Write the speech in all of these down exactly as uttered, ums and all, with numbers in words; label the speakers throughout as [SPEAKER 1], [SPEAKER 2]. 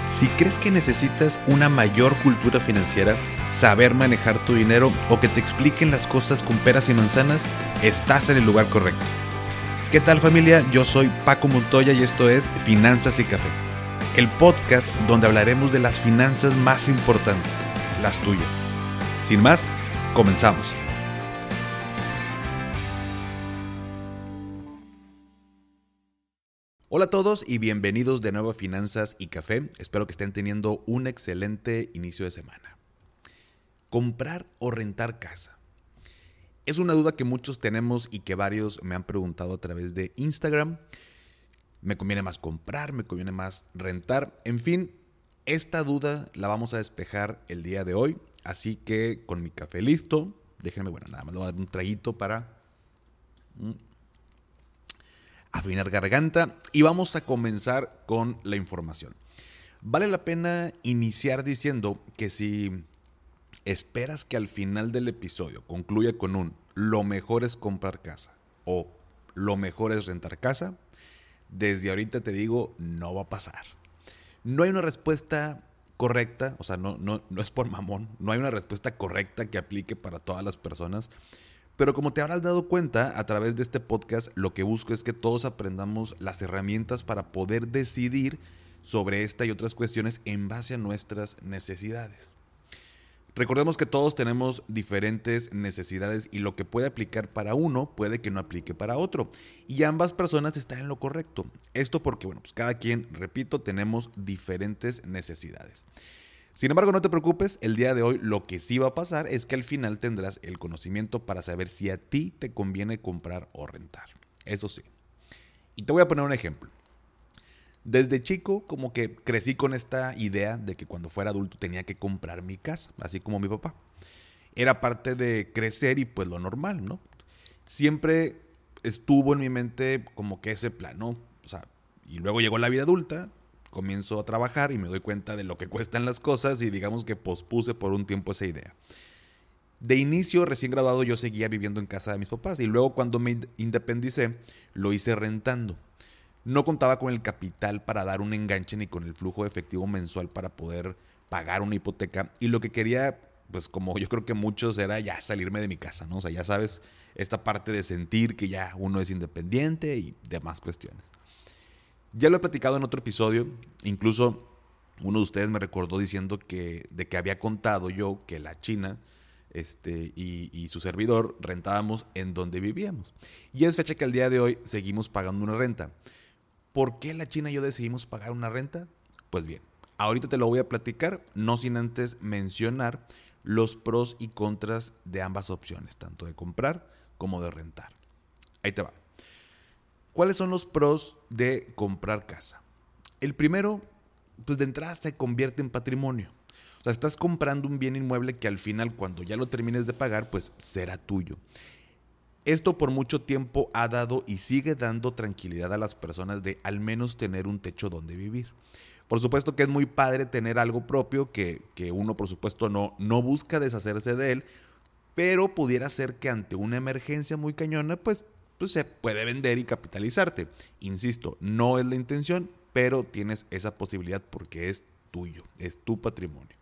[SPEAKER 1] Si crees que necesitas una mayor cultura financiera, saber manejar tu dinero o que te expliquen las cosas con peras y manzanas, estás en el lugar correcto. ¿Qué tal, familia? Yo soy Paco Montoya y esto es Finanzas y Café, el podcast donde hablaremos de las finanzas más importantes, las tuyas. Sin más, comenzamos. Hola a todos y bienvenidos de nuevo a Finanzas y Café. Espero que estén teniendo un excelente inicio de semana. ¿Comprar o rentar casa? Es una duda que muchos tenemos y que varios me han preguntado a través de Instagram. ¿Me conviene más comprar? ¿Me conviene más rentar? En fin, esta duda la vamos a despejar el día de hoy. Así que con mi café listo, déjenme, bueno, nada más le voy a dar un traguito para afinar garganta y vamos a comenzar con la información. Vale la pena iniciar diciendo que si esperas que al final del episodio concluya con un lo mejor es comprar casa o lo mejor es rentar casa, desde ahorita te digo, no va a pasar. No hay una respuesta correcta, o sea, no, no, no es por mamón, no hay una respuesta correcta que aplique para todas las personas. Pero como te habrás dado cuenta, a través de este podcast, lo que busco es que todos aprendamos las herramientas para poder decidir sobre esta y otras cuestiones en base a nuestras necesidades. Recordemos que todos tenemos diferentes necesidades y lo que puede aplicar para uno puede que no aplique para otro. Y ambas personas están en lo correcto. Esto porque, bueno, pues cada quien, repito, tenemos diferentes necesidades. Sin embargo, no te preocupes, el día de hoy lo que sí va a pasar es que al final tendrás el conocimiento para saber si a ti te conviene comprar o rentar. Eso sí. Y te voy a poner un ejemplo. Desde chico como que crecí con esta idea de que cuando fuera adulto tenía que comprar mi casa, así como mi papá. Era parte de crecer y pues lo normal, ¿no? Siempre estuvo en mi mente como que ese plan, ¿no? O sea, y luego llegó la vida adulta. Comienzo a trabajar y me doy cuenta de lo que cuestan las cosas y digamos que pospuse por un tiempo esa idea. De inicio, recién graduado, yo seguía viviendo en casa de mis papás y luego cuando me independicé, lo hice rentando. No contaba con el capital para dar un enganche ni con el flujo de efectivo mensual para poder pagar una hipoteca y lo que quería, pues como yo creo que muchos, era ya salirme de mi casa, ¿no? O sea, ya sabes, esta parte de sentir que ya uno es independiente y demás cuestiones. Ya lo he platicado en otro episodio, incluso uno de ustedes me recordó diciendo que de que había contado yo que la China este, y, y su servidor rentábamos en donde vivíamos. Y es fecha que al día de hoy seguimos pagando una renta. ¿Por qué la China y yo decidimos pagar una renta? Pues bien, ahorita te lo voy a platicar, no sin antes mencionar los pros y contras de ambas opciones, tanto de comprar como de rentar. Ahí te va. ¿Cuáles son los pros de comprar casa? El primero, pues de entrada se convierte en patrimonio. O sea, estás comprando un bien inmueble que al final, cuando ya lo termines de pagar, pues será tuyo. Esto por mucho tiempo ha dado y sigue dando tranquilidad a las personas de al menos tener un techo donde vivir. Por supuesto que es muy padre tener algo propio que, que uno, por supuesto, no, no busca deshacerse de él, pero pudiera ser que ante una emergencia muy cañona, pues pues se puede vender y capitalizarte. Insisto, no es la intención, pero tienes esa posibilidad porque es tuyo, es tu patrimonio.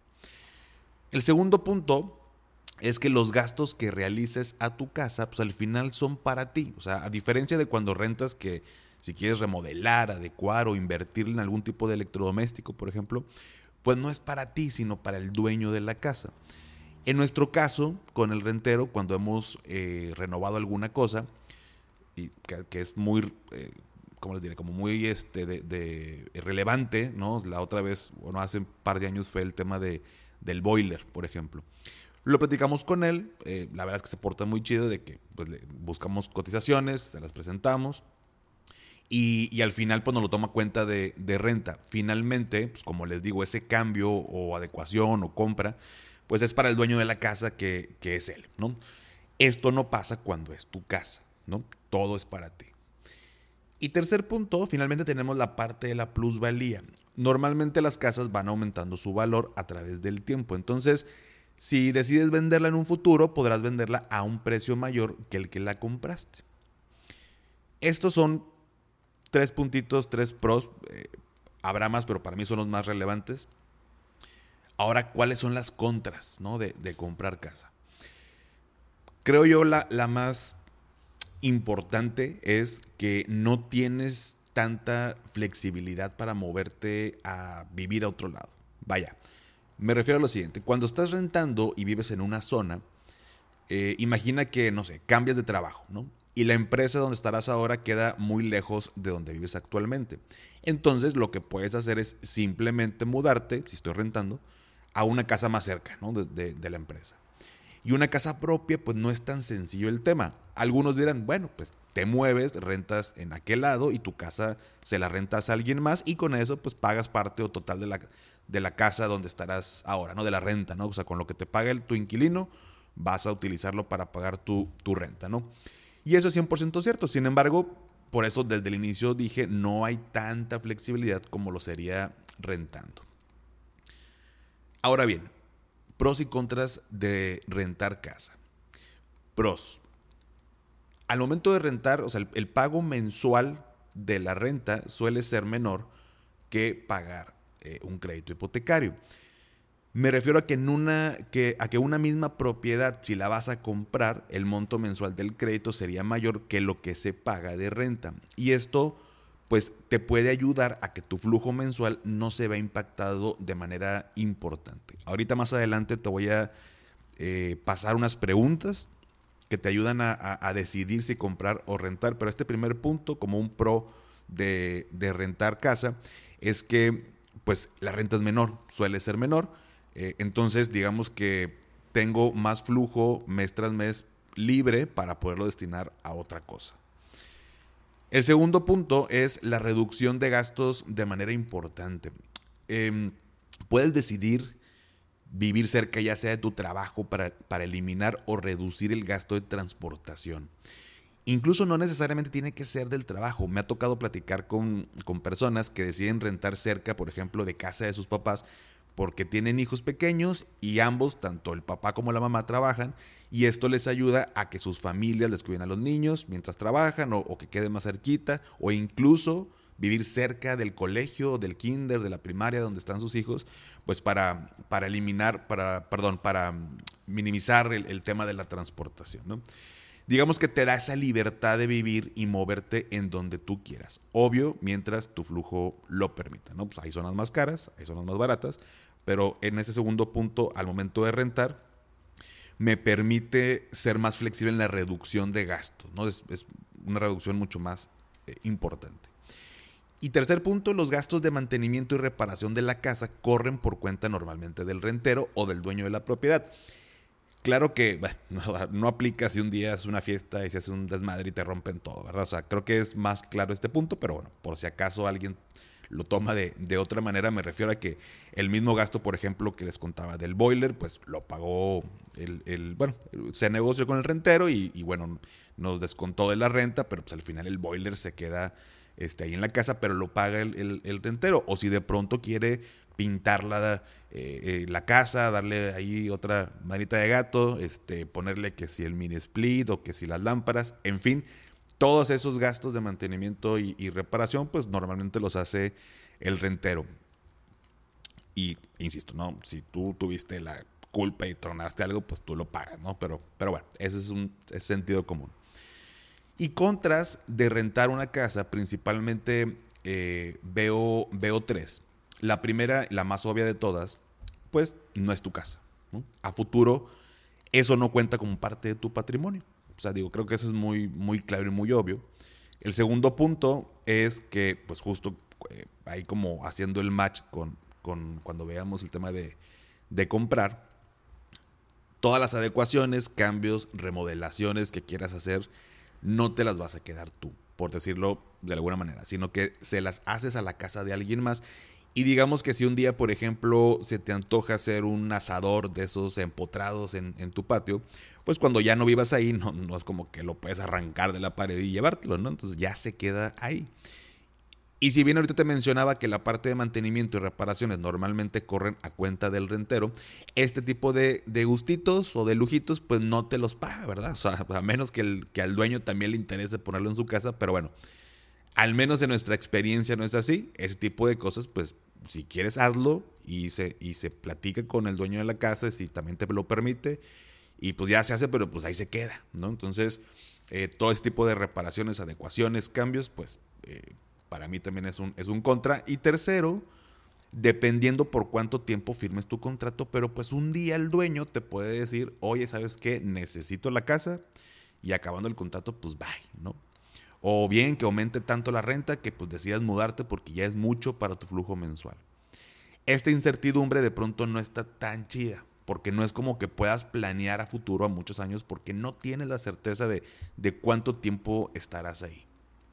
[SPEAKER 1] El segundo punto es que los gastos que realices a tu casa, pues al final son para ti. O sea, a diferencia de cuando rentas que si quieres remodelar, adecuar o invertir en algún tipo de electrodoméstico, por ejemplo, pues no es para ti, sino para el dueño de la casa. En nuestro caso, con el rentero, cuando hemos eh, renovado alguna cosa, y que, que es muy, eh, ¿cómo les diré? Como muy este, de, de relevante, ¿no? La otra vez, bueno, hace un par de años fue el tema de, del boiler, por ejemplo. Lo platicamos con él, eh, la verdad es que se porta muy chido de que pues, le buscamos cotizaciones, se las presentamos y, y al final pues nos lo toma cuenta de, de renta. Finalmente, pues como les digo, ese cambio o adecuación o compra, pues es para el dueño de la casa que, que es él, ¿no? Esto no pasa cuando es tu casa, ¿no? Todo es para ti. Y tercer punto, finalmente tenemos la parte de la plusvalía. Normalmente las casas van aumentando su valor a través del tiempo. Entonces, si decides venderla en un futuro, podrás venderla a un precio mayor que el que la compraste. Estos son tres puntitos, tres pros. Eh, habrá más, pero para mí son los más relevantes. Ahora, ¿cuáles son las contras, ¿no? de, de comprar casa? Creo yo la, la más importante es que no tienes tanta flexibilidad para moverte a vivir a otro lado. Vaya, me refiero a lo siguiente. Cuando estás rentando y vives en una zona, eh, imagina que, no sé, cambias de trabajo, ¿no? Y la empresa donde estarás ahora queda muy lejos de donde vives actualmente. Entonces, lo que puedes hacer es simplemente mudarte, si estoy rentando, a una casa más cerca, ¿no? de, de, de la empresa. Y una casa propia, pues no es tan sencillo el tema. Algunos dirán, bueno, pues te mueves, rentas en aquel lado y tu casa se la rentas a alguien más y con eso pues pagas parte o total de la, de la casa donde estarás ahora, ¿no? De la renta, ¿no? O sea, con lo que te paga el, tu inquilino, vas a utilizarlo para pagar tu, tu renta, ¿no? Y eso es cien por ciento cierto. Sin embargo, por eso desde el inicio dije, no hay tanta flexibilidad como lo sería rentando. Ahora bien, pros y contras de rentar casa. Pros. Al momento de rentar, o sea, el, el pago mensual de la renta suele ser menor que pagar eh, un crédito hipotecario. Me refiero a que, en una, que, a que una misma propiedad, si la vas a comprar, el monto mensual del crédito sería mayor que lo que se paga de renta. Y esto, pues, te puede ayudar a que tu flujo mensual no se vea impactado de manera importante. Ahorita más adelante te voy a eh, pasar unas preguntas que te ayudan a, a, a decidir si comprar o rentar. Pero este primer punto, como un pro de, de rentar casa, es que, pues, la renta es menor, suele ser menor. Eh, entonces, digamos que tengo más flujo mes tras mes libre para poderlo destinar a otra cosa. El segundo punto es la reducción de gastos de manera importante. Eh, puedes decidir vivir cerca ya sea de tu trabajo para, para eliminar o reducir el gasto de transportación. Incluso no necesariamente tiene que ser del trabajo. Me ha tocado platicar con, con personas que deciden rentar cerca, por ejemplo, de casa de sus papás, porque tienen hijos pequeños y ambos, tanto el papá como la mamá, trabajan y esto les ayuda a que sus familias les cuiden a los niños mientras trabajan o, o que queden más cerquita o incluso vivir cerca del colegio, del kinder, de la primaria donde están sus hijos, pues para, para eliminar, para, perdón, para minimizar el, el tema de la transportación, ¿no? Digamos que te da esa libertad de vivir y moverte en donde tú quieras. Obvio, mientras tu flujo lo permita, ¿no? Pues hay zonas más caras, hay zonas más baratas, pero en ese segundo punto, al momento de rentar, me permite ser más flexible en la reducción de gastos, ¿no? Es, es una reducción mucho más eh, importante. Y tercer punto, los gastos de mantenimiento y reparación de la casa corren por cuenta normalmente del rentero o del dueño de la propiedad. Claro que bueno, no, no aplica si un día es una fiesta y se hace un desmadre y te rompen todo, ¿verdad? O sea, creo que es más claro este punto, pero bueno, por si acaso alguien lo toma de, de otra manera, me refiero a que el mismo gasto, por ejemplo, que les contaba del boiler, pues lo pagó el, el bueno, se negoció con el rentero y, y bueno, nos descontó de la renta, pero pues al final el boiler se queda este, ahí en la casa, pero lo paga el, el, el rentero. O si de pronto quiere pintarla eh, eh, la casa, darle ahí otra manita de gato, este, ponerle que si el mini split o que si las lámparas, en fin, todos esos gastos de mantenimiento y, y reparación, pues normalmente los hace el rentero. Y insisto, no, si tú tuviste la culpa y tronaste algo, pues tú lo pagas, ¿no? Pero, pero bueno, ese es un es sentido común. Y contras de rentar una casa, principalmente eh, veo, veo tres. La primera, la más obvia de todas, pues no es tu casa, ¿no? A futuro, eso no cuenta como parte de tu patrimonio. O sea, digo, creo que eso es muy, muy claro y muy obvio. El segundo punto es que, pues justo eh, ahí como haciendo el match con, con cuando veamos el tema de, de comprar, todas las adecuaciones, cambios, remodelaciones que quieras hacer, no te las vas a quedar tú, por decirlo de alguna manera, sino que se las haces a la casa de alguien más. Y digamos que si un día, por ejemplo, se te antoja hacer un asador de esos empotrados en, en tu patio, pues cuando ya no vivas ahí, no, no es como que lo puedes arrancar de la pared y llevártelo, ¿no? Entonces ya se queda ahí. Y si bien ahorita te mencionaba que la parte de mantenimiento y reparaciones normalmente corren a cuenta del rentero, este tipo de, de gustitos o de lujitos, pues no te los paga, ¿verdad? O sea, a menos que, el, que al dueño también le interese ponerlo en su casa, pero bueno, Al menos en nuestra experiencia no es así. Ese tipo de cosas, pues, si quieres, hazlo y se, y se platica con el dueño de la casa si también te lo permite. Y pues ya se hace, pero pues ahí se queda, ¿no? Entonces, eh, todo ese tipo de reparaciones, adecuaciones, cambios, pues, eh, para mí también es un, es un contra. Y tercero, dependiendo por cuánto tiempo firmes tu contrato, pero pues un día el dueño te puede decir, oye, ¿sabes qué? Necesito la casa y acabando el contrato, pues bye, ¿no? O bien que aumente tanto la renta que pues decidas mudarte porque ya es mucho para tu flujo mensual. Esta incertidumbre de pronto no está tan chida, porque no es como que puedas planear a futuro a muchos años porque no tienes la certeza de, de cuánto tiempo estarás ahí.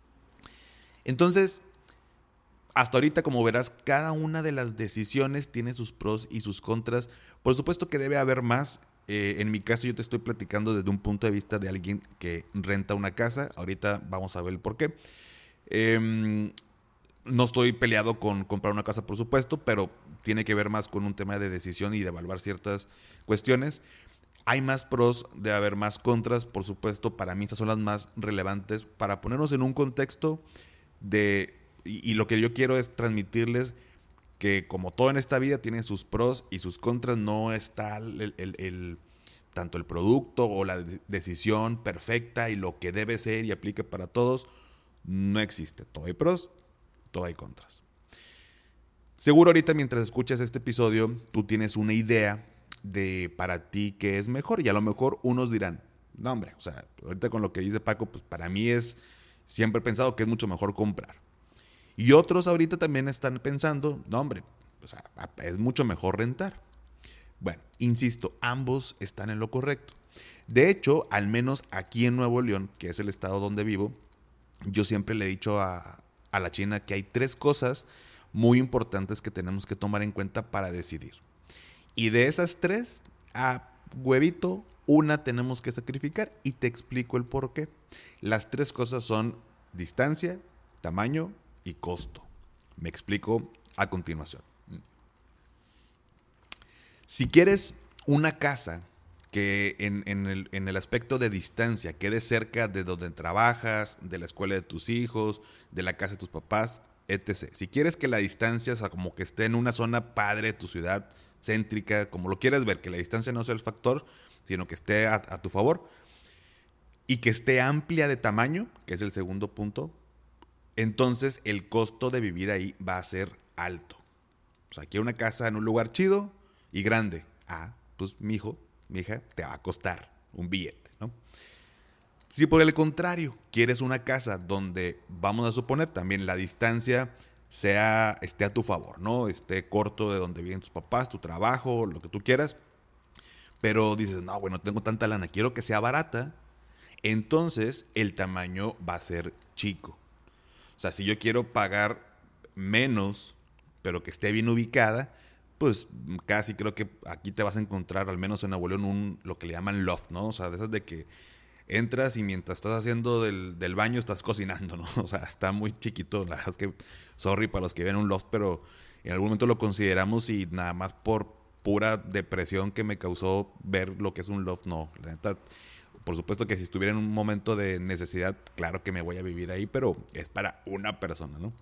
[SPEAKER 1] Entonces, hasta ahorita, como verás, cada una de las decisiones tiene sus pros y sus contras. Por supuesto que debe haber más. Eh, en mi caso, yo te estoy platicando desde un punto de vista de alguien que renta una casa. Ahorita vamos a ver el por qué. Eh, no estoy peleado con comprar una casa, por supuesto, pero tiene que ver más con un tema de decisión y de evaluar ciertas cuestiones. Hay más pros, de haber más contras, por supuesto. Para mí estas son las más relevantes para ponernos en un contexto de... Y, y lo que yo quiero es transmitirles que como todo en esta vida tiene sus pros y sus contras, no está el, el, el, tanto el producto o la de- decisión perfecta y lo que debe ser y aplique para todos, no existe. Todo hay pros, todo hay contras. Seguro ahorita mientras escuchas este episodio, tú tienes una idea de para ti qué es mejor y a lo mejor unos dirán, no hombre, o sea, ahorita con lo que dice Paco, pues para mí es, siempre he pensado que es mucho mejor comprar. Y otros ahorita también están pensando, no hombre, o sea, es mucho mejor rentar. Bueno, insisto, ambos están en lo correcto. De hecho, al menos aquí en Nuevo León, que es el estado donde vivo, yo siempre le he dicho a, a la China que hay tres cosas muy importantes que tenemos que tomar en cuenta para decidir. Y de esas tres, a huevito, una tenemos que sacrificar y te explico el por qué. Las tres cosas son distancia, tamaño y costo. Me explico a continuación. Si quieres una casa que en, en, el, en el aspecto de distancia quede cerca de donde trabajas, de la escuela de tus hijos, de la casa de tus papás, etcétera. Si quieres que la distancia, o sea, como que esté en una zona padre de tu ciudad, céntrica, como lo quieras ver, que la distancia no sea el factor, sino que esté a, a tu favor y que esté amplia de tamaño, que es el segundo punto, entonces el costo de vivir ahí va a ser alto. O sea, quiero una casa en un lugar chido y grande. Ah, pues mi hijo, mi hija, te va a costar un billete, ¿no? Si por el contrario quieres una casa donde, vamos a suponer, también la distancia sea, esté a tu favor, ¿no? Esté corto de donde viven tus papás, tu trabajo, lo que tú quieras, pero dices, no, bueno, tengo tanta lana, quiero que sea barata, entonces el tamaño va a ser chico. O sea, si yo quiero pagar menos, pero que esté bien ubicada, pues casi creo que aquí te vas a encontrar, al menos en Nuevo León, un, lo que le llaman loft, ¿no? O sea, de esas de que entras y mientras estás haciendo del, del baño estás cocinando, ¿no? O sea, está muy chiquito. La verdad es que, sorry para los que ven un loft, pero en algún momento lo consideramos y nada más por pura depresión que me causó ver lo que es un loft, no. La neta, por supuesto que si estuviera en un momento de necesidad, claro que me voy a vivir ahí, pero es para una persona, ¿no?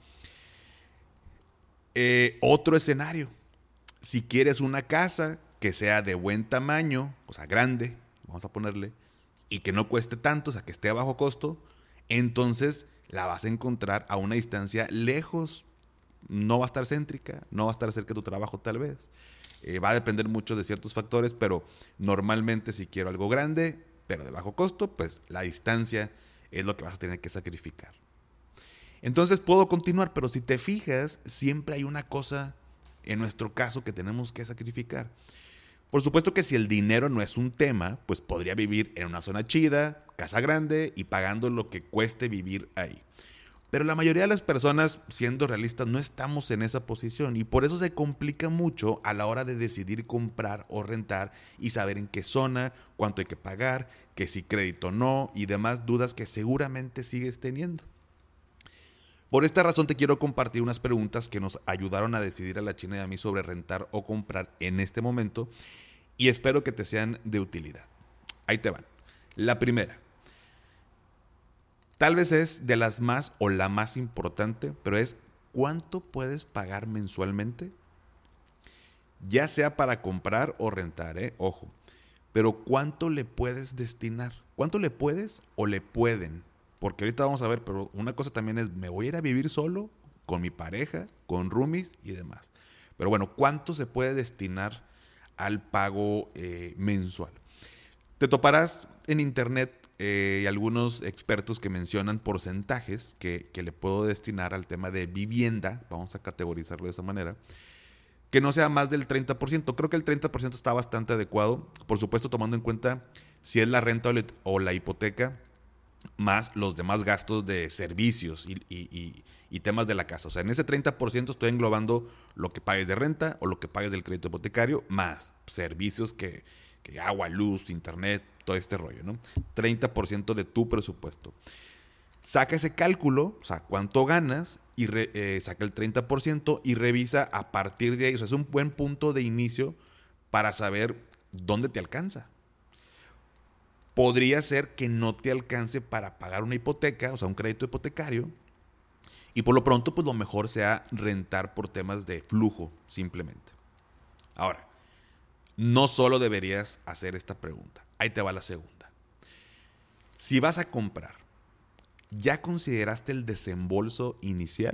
[SPEAKER 1] Eh, otro escenario. Si quieres una casa que sea de buen tamaño, o sea, grande, vamos a ponerle, y que no cueste tanto, o sea, que esté a bajo costo, entonces la vas a encontrar a una distancia lejos. No va a estar céntrica, no va a estar cerca de tu trabajo tal vez. Eh, va a depender mucho de ciertos factores, pero normalmente si quiero algo grande, pero de bajo costo, pues la distancia es lo que vas a tener que sacrificar. Entonces puedo continuar, pero si te fijas, siempre hay una cosa en nuestro caso que tenemos que sacrificar. Por supuesto que si el dinero no es un tema, pues podría vivir en una zona chida, casa grande y pagando lo que cueste vivir ahí. Pero la mayoría de las personas, siendo realistas, no estamos en esa posición y por eso se complica mucho a la hora de decidir comprar o rentar y saber en qué zona, cuánto hay que pagar, que si crédito o no y demás dudas que seguramente sigues teniendo. Por esta razón te quiero compartir unas preguntas que nos ayudaron a decidir a la China y a mí sobre rentar o comprar en este momento y espero que te sean de utilidad. Ahí te van. La primera. Tal vez es de las más o la más importante, pero es ¿cuánto puedes pagar mensualmente? Ya sea para comprar o rentar, ¿eh? Ojo. Pero ¿cuánto le puedes destinar? ¿Cuánto le puedes o le pueden? Porque ahorita vamos a ver, pero una cosa también es, ¿me voy a ir a vivir solo? Con mi pareja, con roomies y demás. Pero bueno, ¿cuánto se puede destinar al pago eh, mensual? Te toparás en internet eh, algunos expertos que mencionan porcentajes que, que le puedo destinar al tema de vivienda, vamos a categorizarlo de esa manera, que no sea más del treinta por ciento. Creo que el treinta por ciento está bastante adecuado, por supuesto tomando en cuenta si es la renta o la hipoteca, más los demás gastos de servicios y, y, y, y temas de la casa. O sea, en ese treinta por ciento estoy englobando lo que pagues de renta o lo que pagues del crédito hipotecario, más servicios que, que agua, luz, internet, todo este rollo, ¿no? treinta por ciento de tu presupuesto. Saca ese cálculo, o sea, cuánto ganas, y re, eh, saca el treinta por ciento y revisa a partir de ahí. O sea, es un buen punto de inicio para saber dónde te alcanza. Podría ser que no te alcance para pagar una hipoteca, o sea, un crédito hipotecario, y por lo pronto, pues lo mejor sea rentar por temas de flujo, simplemente. Ahora, no solo deberías hacer esta pregunta. Ahí te va la segunda. Si vas a comprar, ¿ya consideraste el desembolso inicial?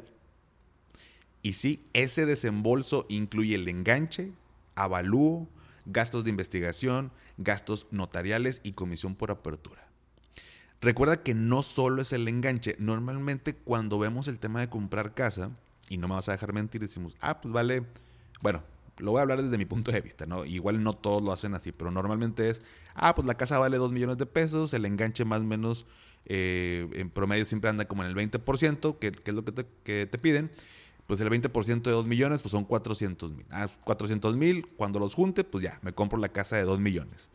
[SPEAKER 1] Y sí, ese desembolso incluye el enganche, avalúo, gastos de investigación, gastos notariales y comisión por apertura. Recuerda que no solo es el enganche. Normalmente cuando vemos el tema de comprar casa, y no me vas a dejar mentir, decimos, ah, pues vale, bueno, lo voy a hablar desde mi punto de vista, ¿no? Igual no todos lo hacen así, pero normalmente es, ah, pues la casa vale dos millones de pesos, el enganche más o menos eh, en promedio siempre anda como en el veinte por ciento, que, que es lo que te, que te piden. Pues el veinte por ciento de dos millones, pues son cuatrocientos mil. Ah, cuatrocientos mil, cuando los junte, pues ya, me compro la casa de dos millones.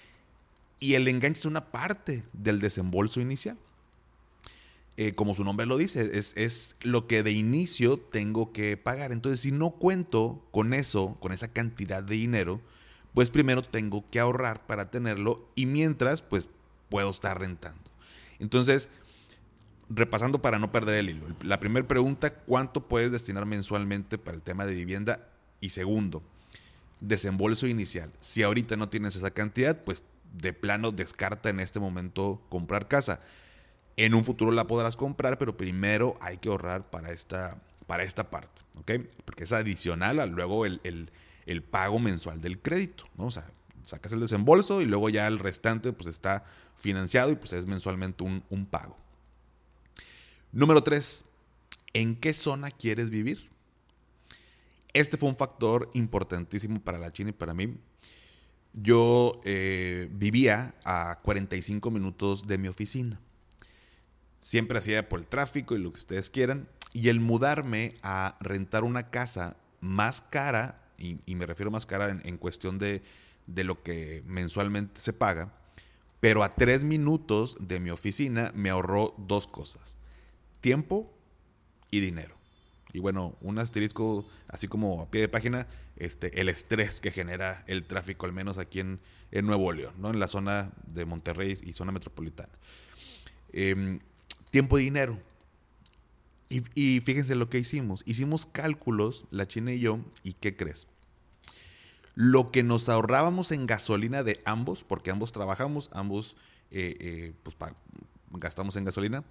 [SPEAKER 1] Y el enganche es una parte del desembolso inicial. Eh, como su nombre lo dice, es, es lo que de inicio tengo que pagar. Entonces, si no cuento con eso, con esa cantidad de dinero, pues primero tengo que ahorrar para tenerlo y mientras, pues puedo estar rentando. Entonces, repasando para no perder el hilo. La primera pregunta, ¿cuánto puedes destinar mensualmente para el tema de vivienda? Y segundo, desembolso inicial. Si ahorita no tienes esa cantidad, pues de plano descarta en este momento comprar casa. En un futuro la podrás comprar, pero primero hay que ahorrar para esta, para esta parte, ¿ok? Porque es adicional a luego el, el, el pago mensual del crédito, ¿no? O sea, sacas el desembolso y luego ya el restante pues está financiado y pues es mensualmente un, un pago. Número tres, ¿en qué zona quieres vivir? Este fue un factor importantísimo para la China y para mí. Yo eh, vivía a cuarenta y cinco minutos de mi oficina. Siempre hacía por el tráfico y lo que ustedes quieran. Y el mudarme a rentar una casa más cara, y, y me refiero más cara en, en cuestión de, de lo que mensualmente se paga, pero a tres minutos de mi oficina me ahorró dos cosas. Tiempo y dinero. Y bueno, un asterisco, así como a pie de página, este, el estrés que genera el tráfico, al menos aquí en, en Nuevo León, ¿no? En la zona de Monterrey y zona metropolitana. Eh, tiempo y dinero. Y, y fíjense lo que hicimos. Hicimos cálculos, la China y yo, ¿y qué crees? Lo que nos ahorrábamos en gasolina de ambos, porque ambos trabajamos, ambos eh, eh, pues, pa, gastamos en gasolina.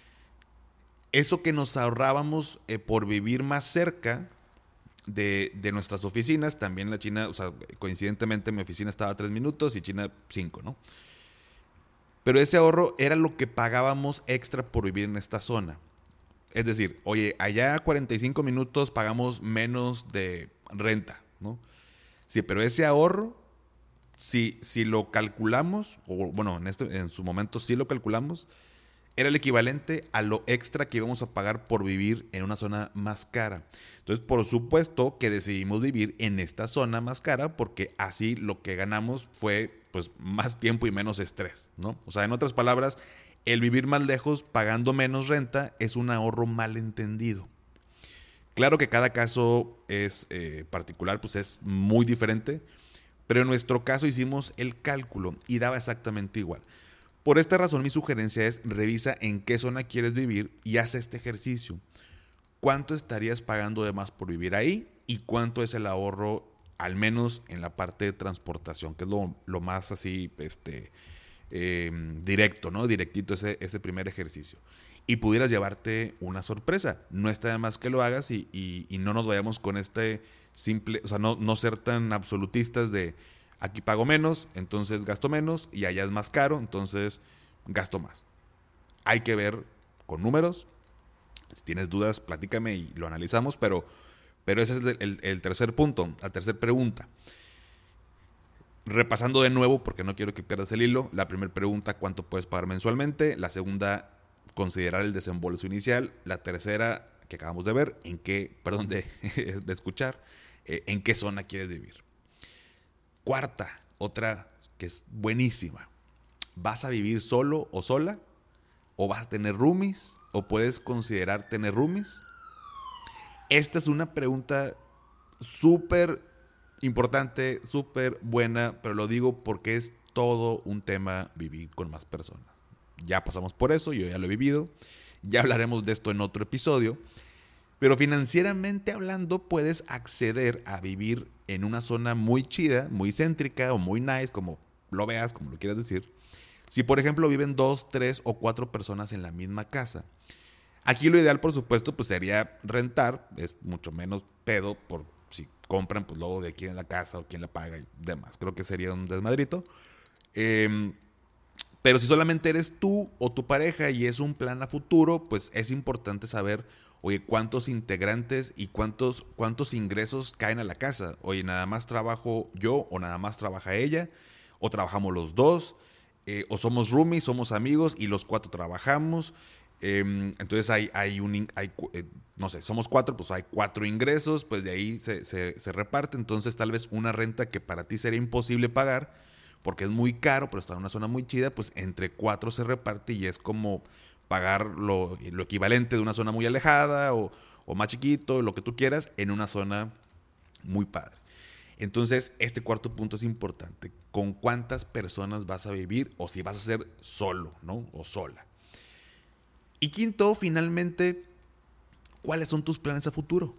[SPEAKER 1] Eso que nos ahorrábamos eh, por vivir más cerca de, de nuestras oficinas, también la China, o sea, coincidentemente mi oficina estaba a tres minutos y China cinco, ¿no? Pero ese ahorro era lo que pagábamos extra por vivir en esta zona. Es decir, oye, allá a cuarenta y cinco minutos pagamos menos de renta, ¿no? Sí, pero ese ahorro, si, si lo calculamos, o bueno, en, este, en su momento sí lo calculamos, era el equivalente a lo extra que íbamos a pagar por vivir en una zona más cara. Entonces, por supuesto que decidimos vivir en esta zona más cara porque así lo que ganamos fue pues más tiempo y menos estrés, ¿no? O sea, en otras palabras, el vivir más lejos pagando menos renta es un ahorro mal entendido. Claro que cada caso es eh, particular, pues es muy diferente, pero en nuestro caso hicimos el cálculo y daba exactamente igual. Por esta razón, mi sugerencia es revisa en qué zona quieres vivir y haz este ejercicio. ¿Cuánto estarías pagando de más por vivir ahí? ¿Y cuánto es el ahorro, al menos en la parte de transportación, que es lo, lo más así este, eh, directo, ¿no? Directito ese, ese primer ejercicio. Y pudieras llevarte una sorpresa. No está de más que lo hagas y, y, y no nos vayamos con este simple, o sea, no, no ser tan absolutistas de aquí pago menos, entonces gasto menos, y allá es más caro, entonces gasto más. Hay que ver con números. Si tienes dudas, platícame y lo analizamos, pero, pero ese es el, el, el tercer punto, la tercera pregunta. Repasando de nuevo, porque no quiero que pierdas el hilo, la primera pregunta, ¿cuánto puedes pagar mensualmente? La segunda, considerar el desembolso inicial. La tercera, que acabamos de ver, en qué, perdón, de, de escuchar, eh, en qué zona quieres vivir. Cuarta, otra que es buenísima. ¿Vas a vivir solo o sola? ¿O vas a tener roomies? ¿O puedes considerar tener roomies? Esta es una pregunta súper importante, súper buena, pero lo digo porque es todo un tema vivir con más personas. Ya pasamos por eso, yo ya lo he vivido, ya hablaremos de esto en otro episodio, pero financieramente hablando puedes acceder a vivir en una zona muy chida, muy céntrica o muy nice, como lo veas, como lo quieras decir. Si por ejemplo viven dos, tres o cuatro personas en la misma casa. Aquí lo ideal, por supuesto, pues sería rentar, es mucho menos pedo por si compran, pues luego de quién es la casa o quién la paga y demás. Creo que sería un desmadrito. Eh, pero si solamente eres tú o tu pareja y es un plan a futuro, pues es importante saber, oye, cuántos integrantes y cuántos, cuántos ingresos caen a la casa. Oye, nada más trabajo yo o nada más trabaja ella, o trabajamos los dos, eh, o somos roomies, somos amigos y los cuatro trabajamos. Eh, entonces hay, hay un, hay, eh, no sé, somos cuatro, pues hay cuatro ingresos, pues de ahí se, se, se reparte. Entonces tal vez una renta que para ti sería imposible pagar, porque es muy caro, pero está en una zona muy chida, pues entre cuatro se reparte y es como pagar lo, lo equivalente de una zona muy alejada o, o más chiquito, lo que tú quieras, en una zona muy padre. Entonces, este cuarto punto es importante. ¿Con cuántas personas vas a vivir o si vas a ser solo, ¿no? O sola? Y quinto, finalmente, ¿cuáles son tus planes a futuro?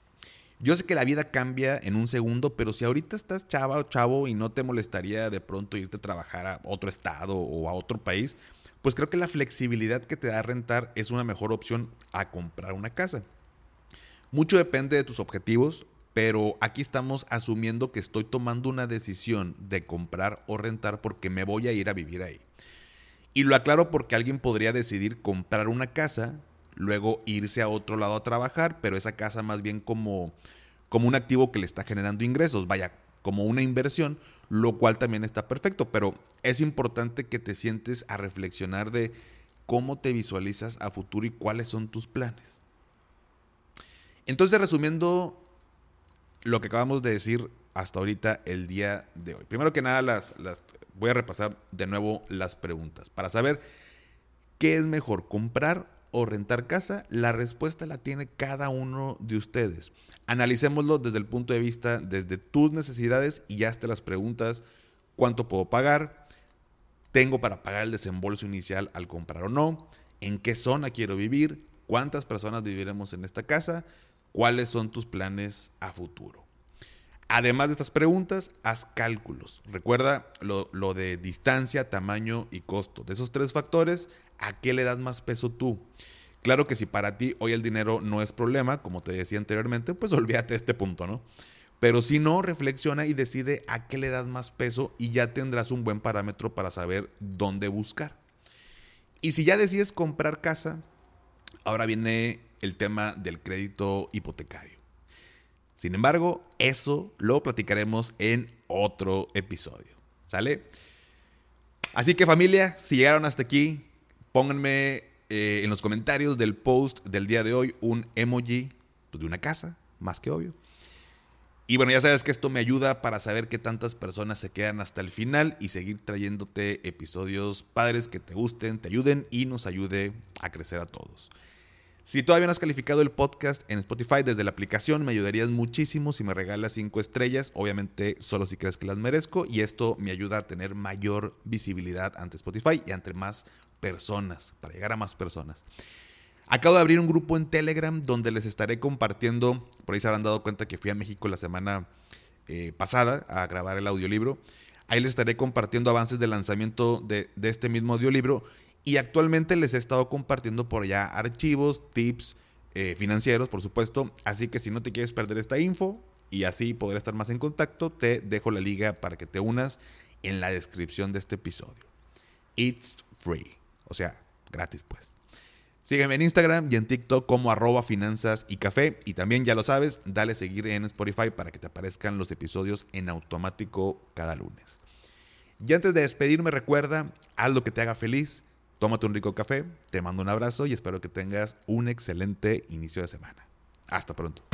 [SPEAKER 1] Yo sé que la vida cambia en un segundo, pero si ahorita estás chava o chavo y no te molestaría de pronto irte a trabajar a otro estado o a otro país, pues creo que la flexibilidad que te da rentar es una mejor opción a comprar una casa. Mucho depende de tus objetivos, pero aquí estamos asumiendo que estoy tomando una decisión de comprar o rentar porque me voy a ir a vivir ahí. Y lo aclaro porque alguien podría decidir comprar una casa, luego irse a otro lado a trabajar, pero esa casa más bien como, como un activo que le está generando ingresos, vaya, como una inversión, lo cual también está perfecto, pero es importante que te sientes a reflexionar de cómo te visualizas a futuro y cuáles son tus planes. Entonces, resumiendo lo que acabamos de decir hasta ahorita el día de hoy. Primero que nada, las, las, voy a repasar de nuevo las preguntas. Para saber qué es mejor, comprar o rentar casa, la respuesta la tiene cada uno de ustedes. Analicémoslo desde el punto de vista, desde tus necesidades y hazte las preguntas: ¿cuánto puedo pagar? ¿Tengo para pagar el desembolso inicial al comprar o no? ¿En qué zona quiero vivir? ¿Cuántas personas viviremos en esta casa? ¿Cuáles son tus planes a futuro? Además de estas preguntas, haz cálculos. Recuerda lo, lo de distancia, tamaño y costo. De esos tres factores, ¿a qué le das más peso tú? Claro que si para ti hoy el dinero no es problema, como te decía anteriormente, pues olvídate de este punto, ¿no? Pero si no, reflexiona y decide a qué le das más peso y ya tendrás un buen parámetro para saber dónde buscar. Y si ya decides comprar casa, ahora viene el tema del crédito hipotecario. Sin embargo, eso lo platicaremos en otro episodio. ¿Sale? Así que familia, si llegaron hasta aquí, pónganme eh, en los comentarios del post del día de hoy un emoji pues, de una casa, más que obvio. Y bueno, ya sabes que esto me ayuda para saber qué tantas personas se quedan hasta el final y seguir trayéndote episodios padres que te gusten, te ayuden y nos ayude a crecer a todos. Si todavía no has calificado el podcast en Spotify desde la aplicación, me ayudarías muchísimo si me regalas cinco estrellas. Obviamente, solo si crees que las merezco. Y esto me ayuda a tener mayor visibilidad ante Spotify y ante más personas, para llegar a más personas. Acabo de abrir un grupo en Telegram donde les estaré compartiendo. Por ahí se habrán dado cuenta que fui a México la semana eh, pasada a grabar el audiolibro. Ahí les estaré compartiendo avances del lanzamiento de, de este mismo audiolibro. Y actualmente les he estado compartiendo por allá archivos, tips eh, financieros, por supuesto. Así que si no te quieres perder esta info y así poder estar más en contacto, te dejo la liga para que te unas en la descripción de este episodio. It's free, o sea, gratis pues. Sígueme en Instagram y en TikTok como arroba finanzas y café. Y también, ya lo sabes, dale seguir en Spotify para que te aparezcan los episodios en automático cada lunes. Y antes de despedirme, recuerda, haz lo que te haga feliz. Tómate un rico café, te mando un abrazo y espero que tengas un excelente inicio de semana. Hasta pronto.